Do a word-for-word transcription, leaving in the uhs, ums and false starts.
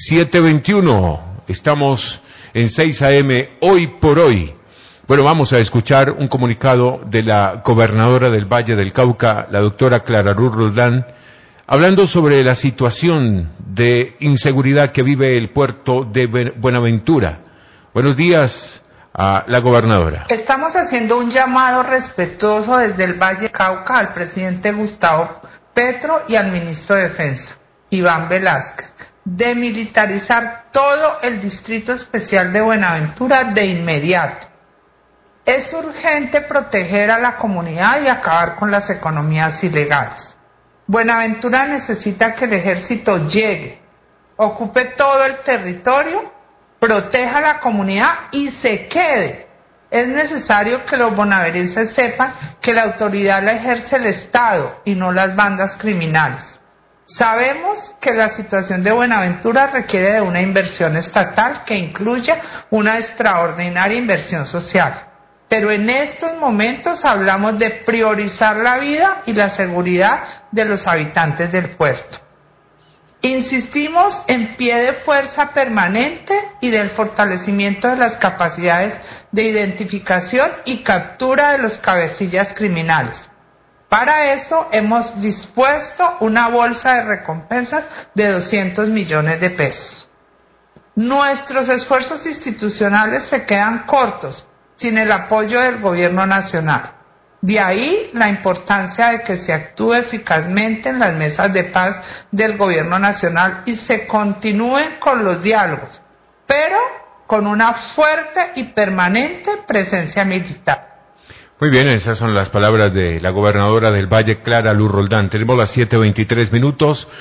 siete veintiuno, estamos en seis A M hoy por hoy. Bueno, vamos a escuchar un comunicado de la gobernadora del Valle del Cauca, la doctora Clara Luz Roldán, hablando sobre la situación de inseguridad que vive el puerto de Buenaventura. Buenos días a la gobernadora. Estamos haciendo un llamado respetuoso desde el Valle del Cauca al presidente Gustavo Petro y al ministro de Defensa, Iván Velázquez, de militarizar todo el Distrito Especial de Buenaventura de inmediato. Es urgente proteger a la comunidad y acabar con las economías ilegales. Buenaventura necesita que el ejército llegue, ocupe todo el territorio, proteja a la comunidad y se quede. Es necesario que los bonaverenses sepan que la autoridad la ejerce el Estado y no las bandas criminales. Sabemos que la situación de Buenaventura requiere de una inversión estatal que incluya una extraordinaria inversión social. Pero en estos momentos hablamos de priorizar la vida y la seguridad de los habitantes del puerto. Insistimos en pie de fuerza permanente y del fortalecimiento de las capacidades de identificación y captura de los cabecillas criminales. Para eso hemos dispuesto una bolsa de recompensas de doscientos millones de pesos. Nuestros esfuerzos institucionales se quedan cortos sin el apoyo del gobierno nacional. De ahí la importancia de que se actúe eficazmente en las mesas de paz del gobierno nacional y se continúen con los diálogos, pero con una fuerte y permanente presencia militar. Muy bien, esas son las palabras de la gobernadora del Valle, Clara Luz Roldán. Tenemos las siete veintitrés minutos.